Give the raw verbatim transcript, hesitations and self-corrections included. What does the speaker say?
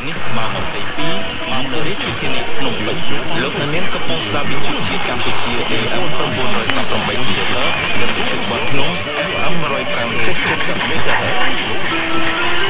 នេះម៉ោងยี่สิบสองម៉ោងនៅរាជធានីភ្នំពេញលោកអ្នកនាងកំពុងស្ដាប់វិទ្យុជាតិកម្ពុជា เอ เอ็ม 918 kHz និងវិទ្យុបាត់ភ្នំ เอ็ม หนึ่งศูนย์ห้า MHz